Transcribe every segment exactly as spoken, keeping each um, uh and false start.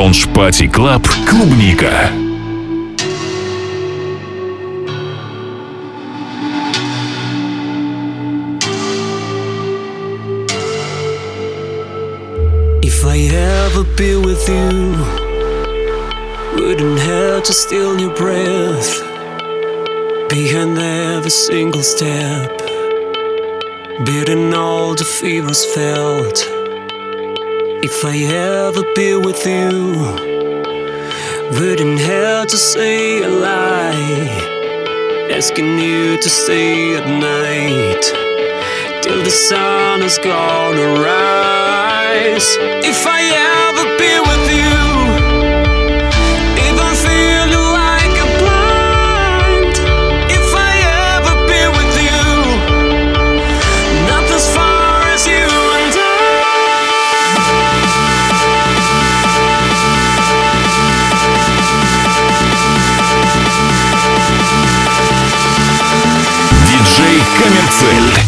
Lounge Party Club «Клубника». If I ever be with you, wouldn't have to steal your breath behind every single step, beating all the fevers felt. If I ever be with you, wouldn't have to say a lie, asking you to stay at night till the sun is gonna rise. If I ever be with you, even feel you like a blind. If I ever be with you, not as far as you and Диджей Коммерцель.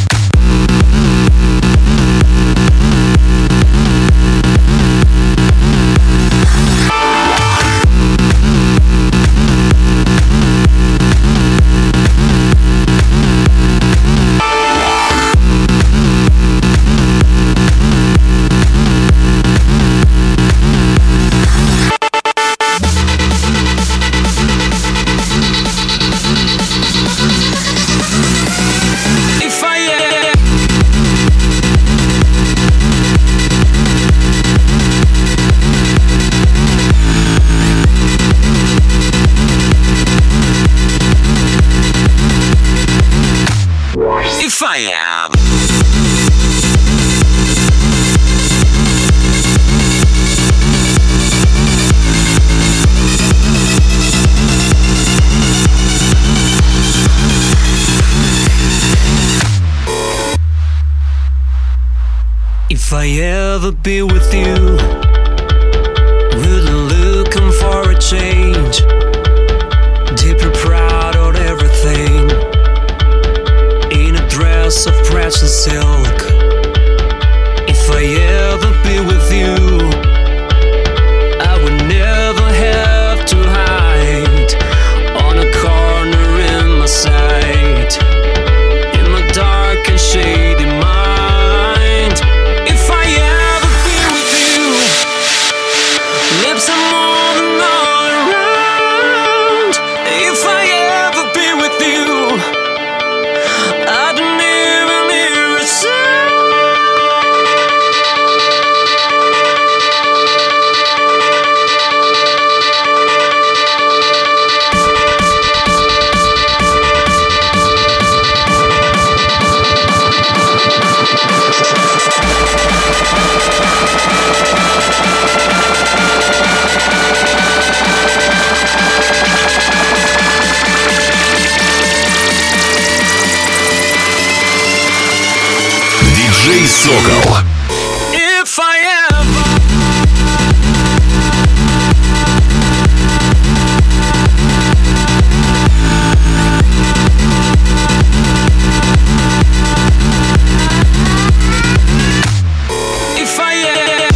if I am. If I ever be with you, wouldn't looking for a change, deeply proud of everything, in a dress of precious silk. If I ever be with you, I would never have to hide on a corner in my sight, in my dark and shady mind. If I ever be with you, lips are more than all around. If I ever be with you, I don't even hear a sound. Диджей Сокол. If I ever If I ever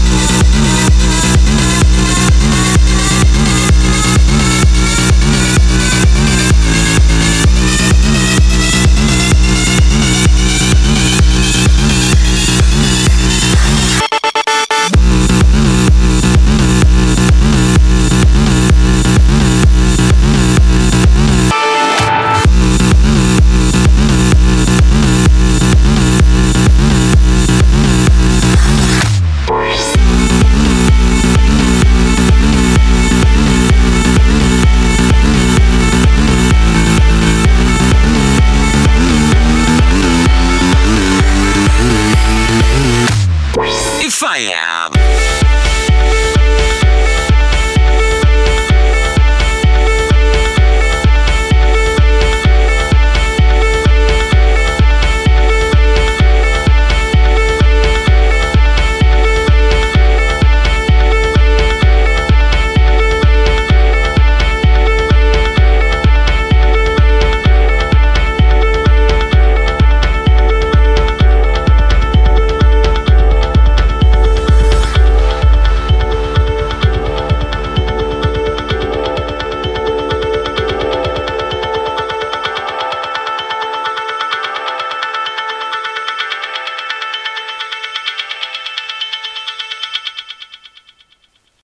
If I am